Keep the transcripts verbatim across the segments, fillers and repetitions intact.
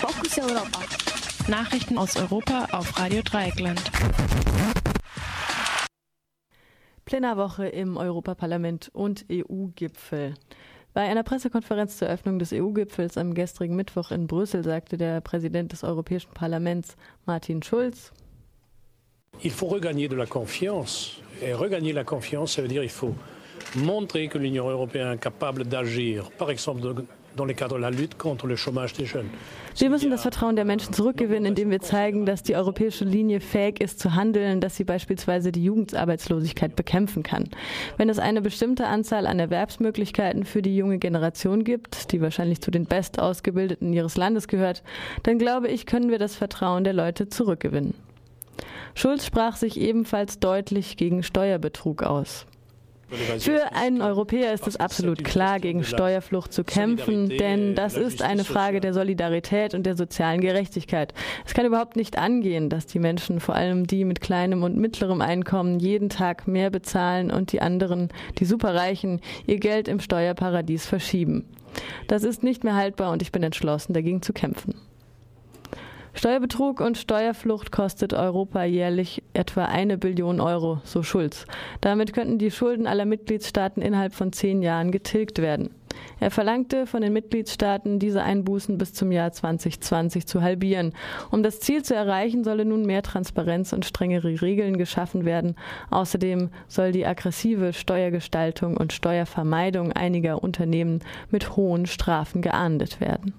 Fokus Europa. Nachrichten aus Europa auf Radio Dreieckland. Plenarwoche im Europaparlament und E U-Gipfel. Bei einer Pressekonferenz zur Eröffnung des E U-Gipfels am gestrigen Mittwoch in Brüssel sagte der Präsident des Europäischen Parlaments, Martin Schulz: Il faut regagner de la confiance. Et regagner la confiance, ça veut dire il faut montrer que l'Union européenne est capable d'agir, par exemple dans le cadre de la lutte contre le chômage des jeunes. Wir müssen das Vertrauen der Menschen zurückgewinnen, indem wir zeigen, dass die europäische Linie fähig ist zu handeln, dass sie beispielsweise die Jugendarbeitslosigkeit bekämpfen kann. Wenn es eine bestimmte Anzahl an Erwerbsmöglichkeiten für die junge Generation gibt, die wahrscheinlich zu den Bestausgebildeten ihres Landes gehört, dann glaube ich, können wir das Vertrauen der Leute zurückgewinnen. Schulz sprach sich ebenfalls deutlich gegen Steuerbetrug aus. Für einen Europäer ist es absolut klar, gegen Steuerflucht zu kämpfen, denn das ist eine Frage der Solidarität und der sozialen Gerechtigkeit. Es kann überhaupt nicht angehen, dass die Menschen, vor allem die mit kleinem und mittlerem Einkommen, jeden Tag mehr bezahlen und die anderen, die Superreichen, ihr Geld im Steuerparadies verschieben. Das ist nicht mehr haltbar und ich bin entschlossen, dagegen zu kämpfen. Steuerbetrug und Steuerflucht kostet Europa jährlich etwa eine Billion Euro, so Schulz. Damit könnten die Schulden aller Mitgliedstaaten innerhalb von zehn Jahren getilgt werden. Er verlangte von den Mitgliedstaaten, diese Einbußen bis zum Jahr zwanzig zwanzig zu halbieren. Um das Ziel zu erreichen, solle nun mehr Transparenz und strengere Regeln geschaffen werden. Außerdem soll die aggressive Steuergestaltung und Steuervermeidung einiger Unternehmen mit hohen Strafen geahndet werden.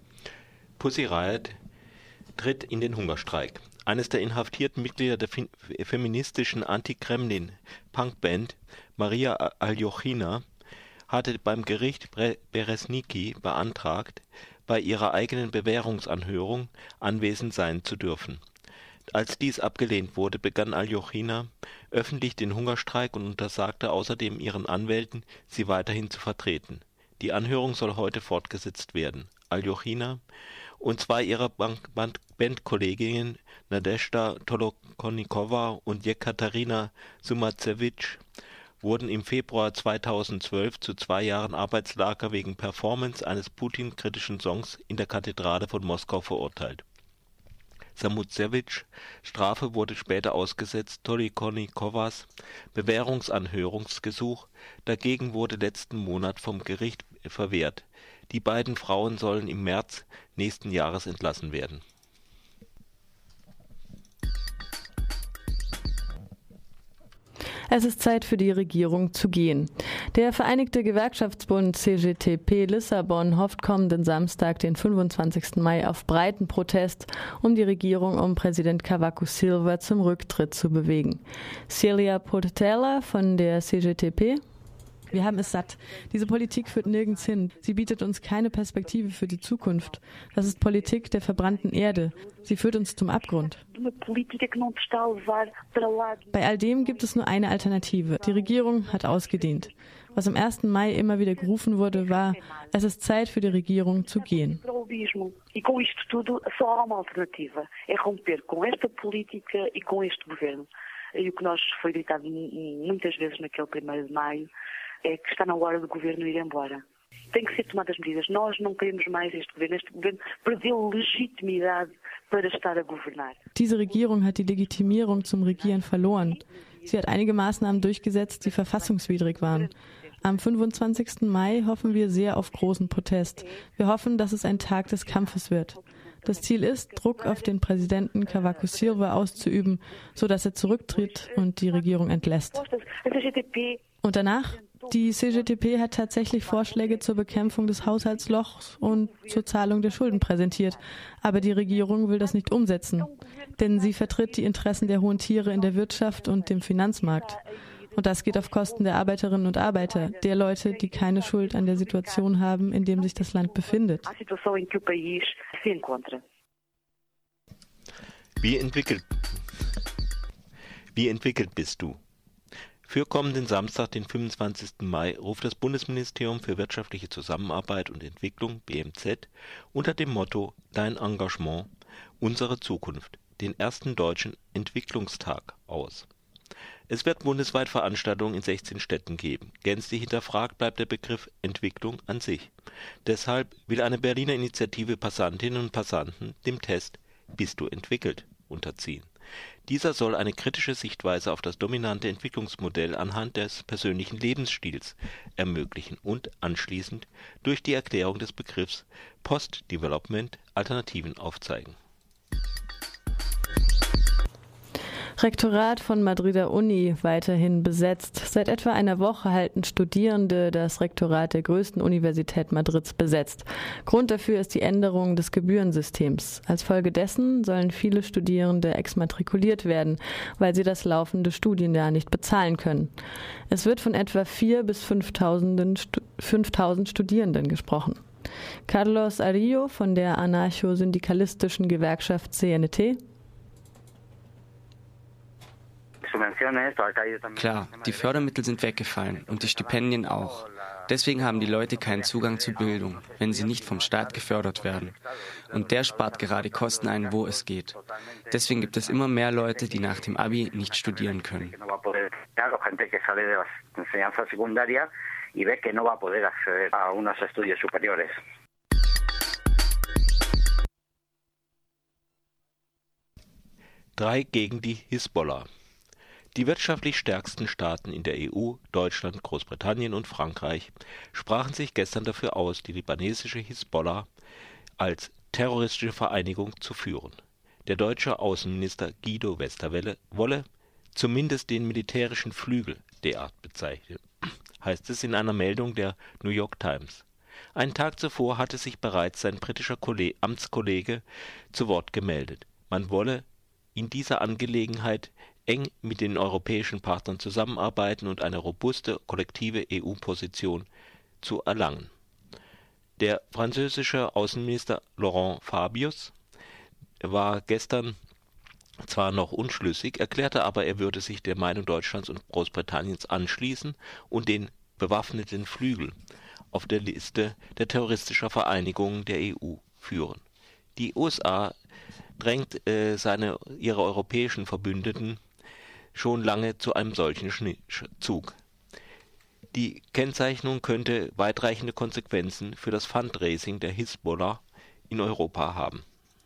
Pussy Riot tritt in den Hungerstreik. Eines der inhaftierten Mitglieder der feministischen Anti-Kremlin-Punkband, Maria Aljochina, hatte beim Gericht Beresniki beantragt, bei ihrer eigenen Bewährungsanhörung anwesend sein zu dürfen. Als dies abgelehnt wurde, begann Aljochina öffentlich den Hungerstreik und untersagte außerdem ihren Anwälten, sie weiterhin zu vertreten. Die Anhörung soll heute fortgesetzt werden. Aljochina und zwei ihrer Bandkolleginnen, Nadezhda Tolokonnikova und Jekaterina Sumacevich, wurden im Februar zweitausendzwölf zu zwei Jahren Arbeitslager wegen Performance eines Putin-kritischen Songs in der Kathedrale von Moskau verurteilt. Samucevics Strafe wurde später ausgesetzt. Tolokonnikowas Bewährungsanhörungsgesuch dagegen wurde letzten Monat vom Gericht verwehrt. Die beiden Frauen sollen im März nächsten Jahres entlassen werden. Es ist Zeit für die Regierung zu gehen. Der Vereinigte Gewerkschaftsbund C G T P Lissabon hofft kommenden Samstag, den fünfundzwanzigsten Mai, auf breiten Protest, um die Regierung um Präsident Cavaco Silva zum Rücktritt zu bewegen. Celia Portela von der C G T P: Wir haben es satt. Diese Politik führt nirgends hin. Sie bietet uns keine Perspektive für die Zukunft. Das ist Politik der verbrannten Erde. Sie führt uns zum Abgrund. Bei all dem gibt es nur eine Alternative. Die Regierung hat ausgedient. Was am ersten Mai immer wieder gerufen wurde, war: Es ist Zeit für die Regierung zu gehen. E com isto tudo só há uma alternativa. É romper com esta política e com este governo. E o que nós foi gritado muitas vezes naquele primeiro de maio é que está na hora do governo ir embora. Tem que ser tomadas medidas. Nós não queremos mais este governo. Este governo perdeu Legitimidade para estar a governar. Diese Regierung hat die Legitimierung zum Regieren verloren. Sie hat einige Maßnahmen durchgesetzt, die verfassungswidrig waren. Am fünfundzwanzigsten Mai hoffen wir sehr auf großen Protest. Wir hoffen, dass es ein Tag des Kampfes wird. Das Ziel ist, Druck auf den Präsidenten Cavaco Silva auszuüben, sodass er zurücktritt und die Regierung entlässt. Und danach? Die C G T P hat tatsächlich Vorschläge zur Bekämpfung des Haushaltslochs und zur Zahlung der Schulden präsentiert. Aber die Regierung will das nicht umsetzen, denn sie vertritt die Interessen der hohen Tiere in der Wirtschaft und dem Finanzmarkt. Und das geht auf Kosten der Arbeiterinnen und Arbeiter, der Leute, die keine Schuld an der Situation haben, in der sich das Land befindet. Wie entwickelt, wie entwickelt bist du? Für kommenden Samstag, den fünfundzwanzigsten Mai, ruft das Bundesministerium für wirtschaftliche Zusammenarbeit und Entwicklung, B M Z, unter dem Motto Dein Engagement, unsere Zukunft, den ersten deutschen Entwicklungstag aus. Es wird bundesweit Veranstaltungen in sechzehn Städten geben. Gänzlich hinterfragt bleibt der Begriff Entwicklung an sich. Deshalb will eine Berliner Initiative Passantinnen und Passanten dem Test »Bist du entwickelt?« unterziehen. Dieser soll eine kritische Sichtweise auf das dominante Entwicklungsmodell anhand des persönlichen Lebensstils ermöglichen und anschließend durch die Erklärung des Begriffs Post-Development Alternativen aufzeigen. Rektorat von Madrider Uni weiterhin besetzt. Seit etwa einer Woche halten Studierende das Rektorat der größten Universität Madrids besetzt. Grund dafür ist die Änderung des Gebührensystems. Als Folge dessen sollen viele Studierende exmatrikuliert werden, weil sie das laufende Studienjahr nicht bezahlen können. Es wird von etwa viertausend bis fünftausend Studierenden gesprochen. Carlos Arillo von der anarcho-syndikalistischen Gewerkschaft C N T. Klar, die Fördermittel sind weggefallen und die Stipendien auch. Deswegen haben die Leute keinen Zugang zu Bildung, wenn sie nicht vom Staat gefördert werden. Und der spart gerade Kosten ein, wo es geht. Deswegen gibt es immer mehr Leute, die nach dem Abi nicht studieren können. Drei gegen die Hisbollah. Die wirtschaftlich stärksten Staaten in der E U, Deutschland, Großbritannien und Frankreich, sprachen sich gestern dafür aus, die libanesische Hisbollah als terroristische Vereinigung zu führen. Der deutsche Außenminister Guido Westerwelle wolle zumindest den militärischen Flügel derart bezeichnen, heißt es in einer Meldung der New York Times. Einen Tag zuvor hatte sich bereits sein britischer Kollege, Amtskollege zu Wort gemeldet. Man wolle in dieser Angelegenheit eng mit den europäischen Partnern zusammenarbeiten und eine robuste, kollektive E U-Position zu erlangen. Der französische Außenminister Laurent Fabius war gestern zwar noch unschlüssig, erklärte aber, er würde sich der Meinung Deutschlands und Großbritanniens anschließen und den bewaffneten Flügel auf der Liste der terroristischer Vereinigungen der E U führen. Die U S A drängt äh, seine, ihre europäischen Verbündeten schon lange zu einem solchen Zug. Die Kennzeichnung könnte weitreichende Konsequenzen für das Fundraising der Hisbollah in Europa haben.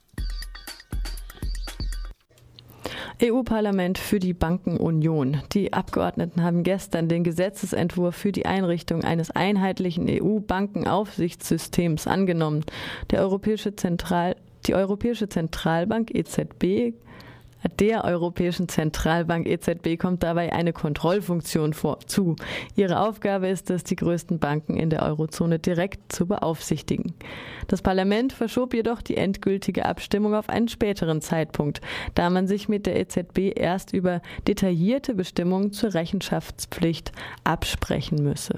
E U-Parlament für die Bankenunion. Die Abgeordneten haben gestern den Gesetzesentwurf für die Einrichtung eines einheitlichen E U-Bankenaufsichtssystems angenommen. Der Europäische Zentral, die Europäische Zentralbank E Z B Der Europäischen Zentralbank E Z B kommt dabei eine Kontrollfunktion vor, zu. Ihre Aufgabe ist es, die größten Banken in der Eurozone direkt zu beaufsichtigen. Das Parlament verschob jedoch die endgültige Abstimmung auf einen späteren Zeitpunkt, da man sich mit der E Z B erst über detaillierte Bestimmungen zur Rechenschaftspflicht absprechen müsse.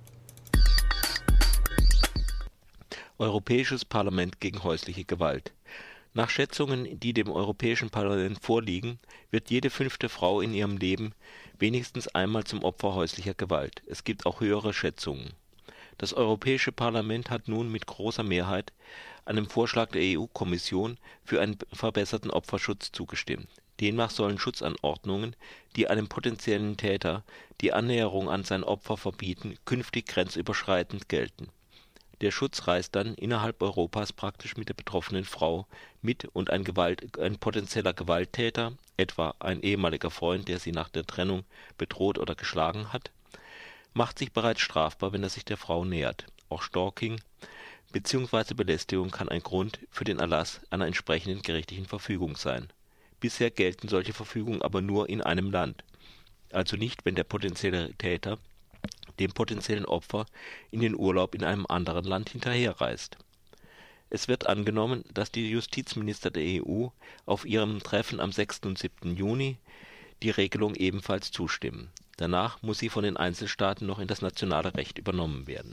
Europäisches Parlament gegen häusliche Gewalt. Nach Schätzungen, die dem Europäischen Parlament vorliegen, wird jede fünfte Frau in ihrem Leben wenigstens einmal zum Opfer häuslicher Gewalt. Es gibt auch höhere Schätzungen. Das Europäische Parlament hat nun mit großer Mehrheit einem Vorschlag der E U-Kommission für einen verbesserten Opferschutz zugestimmt. Demnach sollen Schutzanordnungen, die einem potenziellen Täter die Annäherung an sein Opfer verbieten, künftig grenzüberschreitend gelten. Der Schutz reißt dann innerhalb Europas praktisch mit der betroffenen Frau mit und ein, Gewalt, ein potenzieller Gewalttäter, etwa ein ehemaliger Freund, der sie nach der Trennung bedroht oder geschlagen hat, macht sich bereits strafbar, wenn er sich der Frau nähert. Auch Stalking bzw. Belästigung kann ein Grund für den Erlass einer entsprechenden gerichtlichen Verfügung sein. Bisher gelten solche Verfügungen aber nur in einem Land, also nicht, wenn der potenzielle Täter dem potenziellen Opfer in den Urlaub in einem anderen Land hinterherreist. Es wird angenommen, dass die Justizminister der E U auf ihrem Treffen am sechsten und siebten Juni die Regelung ebenfalls zustimmen. Danach muss sie von den Einzelstaaten noch in das nationale Recht übernommen werden.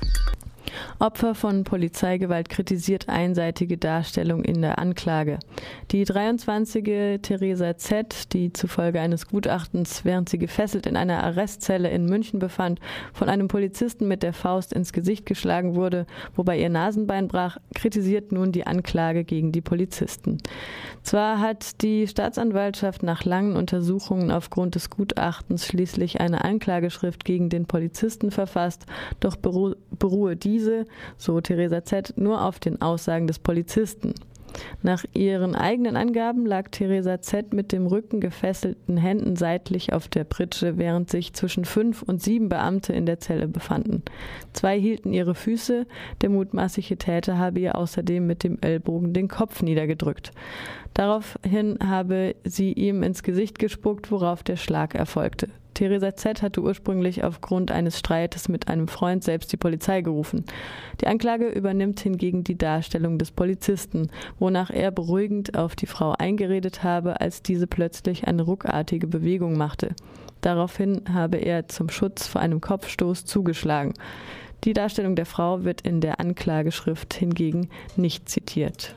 Opfer von Polizeigewalt kritisiert einseitige Darstellung in der Anklage. Die dreiundzwanzigjährige Theresa Z., die zufolge eines Gutachtens, während sie gefesselt in einer Arrestzelle in München befand, von einem Polizisten mit der Faust ins Gesicht geschlagen wurde, wobei ihr Nasenbein brach, kritisiert nun die Anklage gegen die Polizisten. Zwar hat die Staatsanwaltschaft nach langen Untersuchungen aufgrund des Gutachtens schließlich eine Anklageschrift gegen den Polizisten verfasst, doch beru- beruhe diese, so Theresa Z., nur auf den Aussagen des Polizisten. Nach ihren eigenen Angaben lag Theresa Z. mit dem Rücken gefesselten Händen seitlich auf der Pritsche, während sich zwischen fünf und sieben Beamte in der Zelle befanden. Zwei hielten ihre Füße, der mutmaßliche Täter habe ihr außerdem mit dem Ellbogen den Kopf niedergedrückt. Daraufhin habe sie ihm ins Gesicht gespuckt, worauf der Schlag erfolgte. Theresa Z. hatte ursprünglich aufgrund eines Streites mit einem Freund selbst die Polizei gerufen. Die Anklage übernimmt hingegen die Darstellung des Polizisten, wonach er beruhigend auf die Frau eingeredet habe, als diese plötzlich eine ruckartige Bewegung machte. Daraufhin habe er zum Schutz vor einem Kopfstoß zugeschlagen. Die Darstellung der Frau wird in der Anklageschrift hingegen nicht zitiert.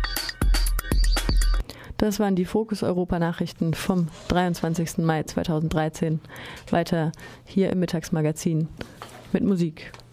Das waren die Fokus Europa Nachrichten vom dreiundzwanzigsten Mai zweitausenddreizehn. Weiter hier im Mittagsmagazin mit Musik.